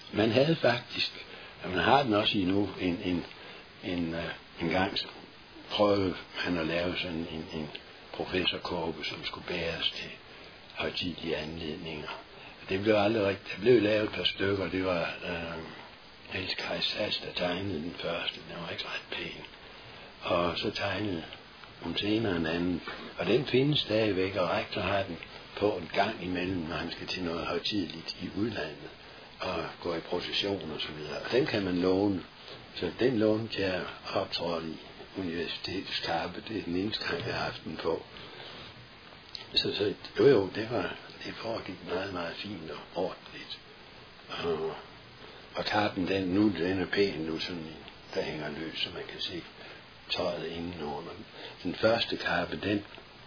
man havde faktisk, og man har den også endnu, en gang prøvede man at lave sådan en professorkåbe, som skulle bæres til højtidelige anledninger. Det blev aldrig rigtigt. Der blev lavet et par stykker. Det var Niels Kaj Sass, der tegnede den første. Den var ikke ret pæn. Og så tegnede hun senere en anden. Og den findes stadigvæk, og rektor har den på en gang imellem, når han skal til noget højtideligt i udlandet og gå i procession og så videre. Og den kan man låne. Så den lånte jeg optrådt i universitetets kappe. Det er den eneste gang, jeg har haft den på. Så jo, det foregik meget, meget fint og ordentligt. Og kappen, den er pæn nu, sådan der hænger løs, så man kan se tøjet indenunder. Den første kappe,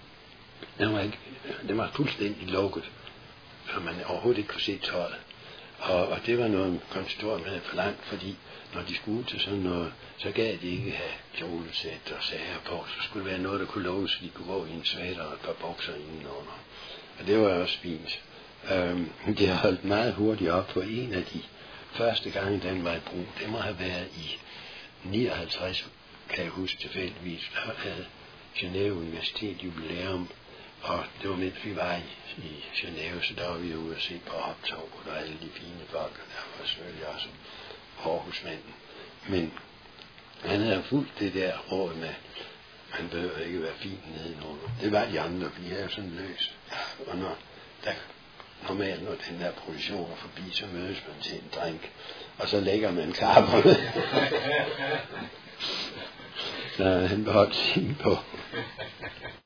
den var fuldstændig lukket, så man overhovedet ikke kunne se tøjet. Og det var noget, konsistorium havde forlangt, fordi når de skulle til sådan noget, så gav de ikke have kjolesæt og sager på. Så skulle det være noget, der kunne love, så de kunne gå i en sweater og et par bukser indenunder. Og det var også fint. Det har holdt meget hurtigt op på en af de første gange, den var i brug. Det må have været i 59, kan jeg huske tilfældigvis. Der havde Genève Universitet jubilæum, og det var mens vi var i Genève, så der var vi ude at se på optog, og der var alle de fine folk, og der var selvfølgelig også Aarhusmanden. Men han havde fulgt det der råd med, han behøver ikke være fin nedenunder. Det var de andre, vi er jo sådan løs. Og normalt, når den der produktion er forbi, så mødes man til en drink, og så lægger man kapperne. Så han beholdt sin på.